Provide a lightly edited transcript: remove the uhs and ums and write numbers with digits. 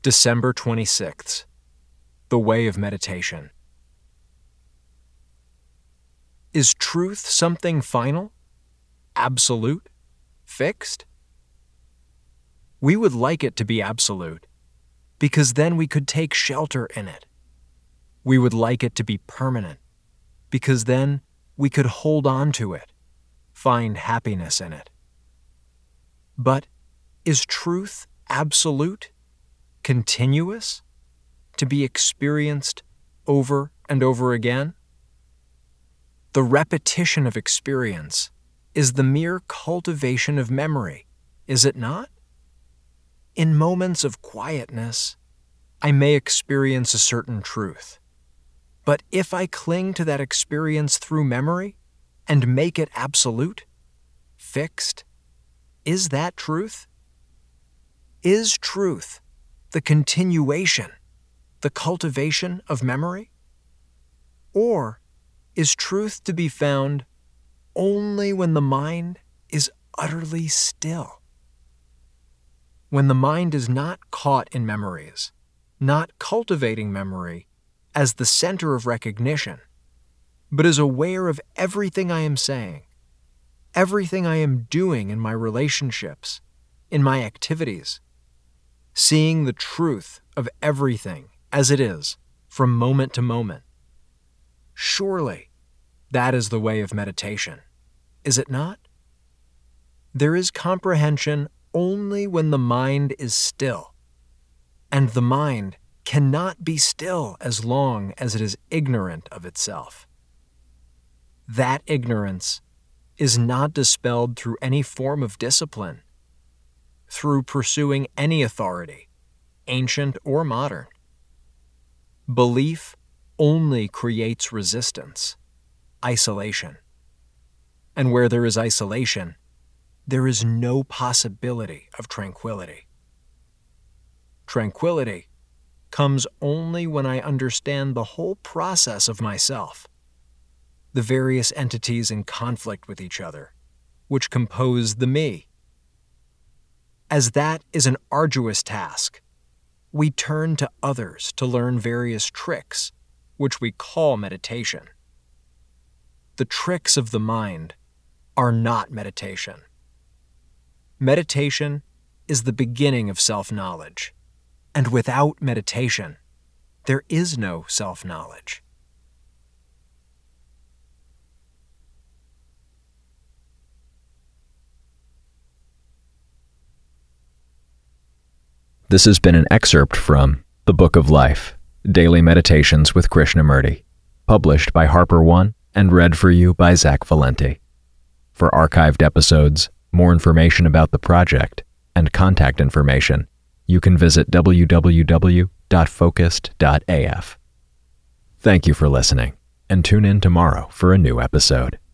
December 26th. The Way of Meditation. Is truth something final? Absolute? Fixed? We would like it to be absolute, because then we could take shelter in it. We would like it to be permanent, because then we could hold on to it, find happiness in it. But is truth absolute, continuous, to be experienced over and over again? The repetition of experience is the mere cultivation of memory, is it not? In moments of quietness, I may experience a certain truth. But if I cling to that experience through memory and make it absolute, fixed, is that truth? Is truth the continuation, the cultivation of memory? Or is truth to be found only when the mind is utterly still? When the mind is not caught in memories, not cultivating memory as the center of recognition, but is aware of everything I am saying, everything I am doing in my relationships, in my activities, seeing the truth of everything as it is from moment to moment. Surely that is the way of meditation, is it not? There is comprehension only when the mind is still, and the mind cannot be still as long as it is ignorant of itself. That ignorance is not dispelled through any form of discipline, through pursuing any authority, ancient or modern. Belief only creates resistance, isolation. And where there is isolation, there is no possibility of tranquility. Tranquility comes only when I understand the whole process of myself, the various entities in conflict with each other, which compose the me. As that is an arduous task, we turn to others to learn various tricks, which we call meditation. The tricks of the mind are not meditation. Meditation is the beginning of self-knowledge, and without meditation, there is no self-knowledge. This has been an excerpt from The Book of Life, Daily Meditations with Krishnamurti, published by Harper One and read for you by Zach Valenti. For archived episodes, more information about the project, and contact information, you can visit www.focused.af. Thank you for listening, and tune in tomorrow for a new episode.